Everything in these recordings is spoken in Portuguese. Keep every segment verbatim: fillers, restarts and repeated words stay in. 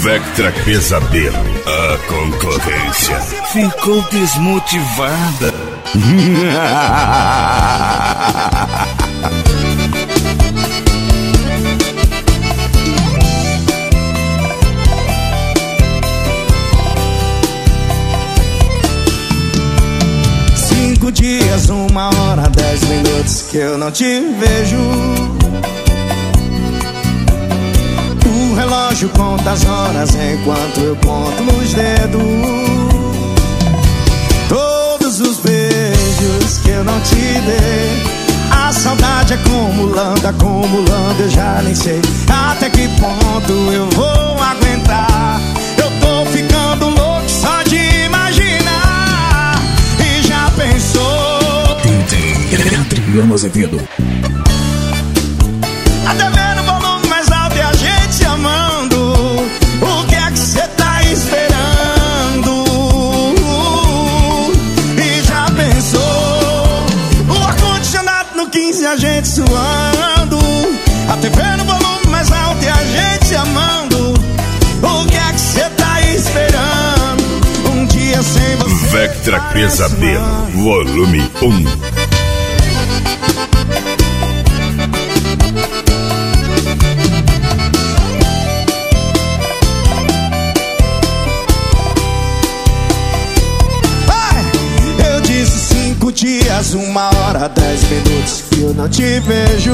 Vectra Pesadelo, a concorrência ficou desmotivada. Cinco dias, uma hora, dez minutos que eu não te vejo. O relógio conta as horas enquanto eu conto nos dedos. Todos os beijos que eu não te dei, a saudade acumulando, acumulando, eu já nem sei até que ponto eu vou aguentar. Eu tô ficando louco só de imaginar. E já pensou? D J Adriano Azevedo. Até vendo o volume mais alto e a gente se amando. O que é que cê tá esperando? E já pensou? O ar-condicionado no quinze e a gente suando. Até vendo o volume mais alto e a gente se amando. O que é que cê tá esperando? Um dia sem você. Vectra Pesadelo, volume um. Dias, uma hora, dez minutos que eu não te vejo.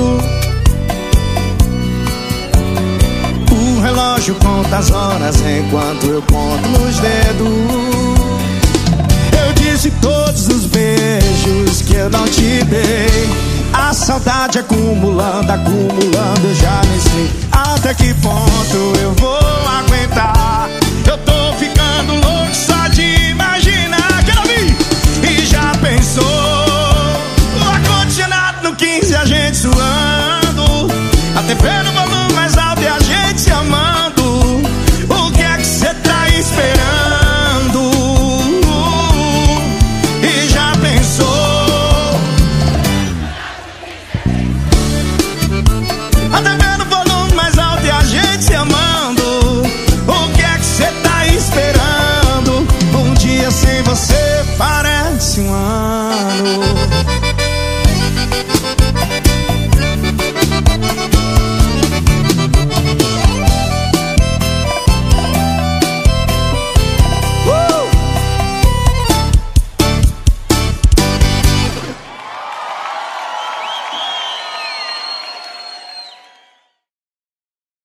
O relógio conta as horas enquanto eu conto nos dedos. Eu disse todos os beijos que eu não te dei. A saudade acumulando, acumulando, eu já nem sei até que ponto eu vou aguentar.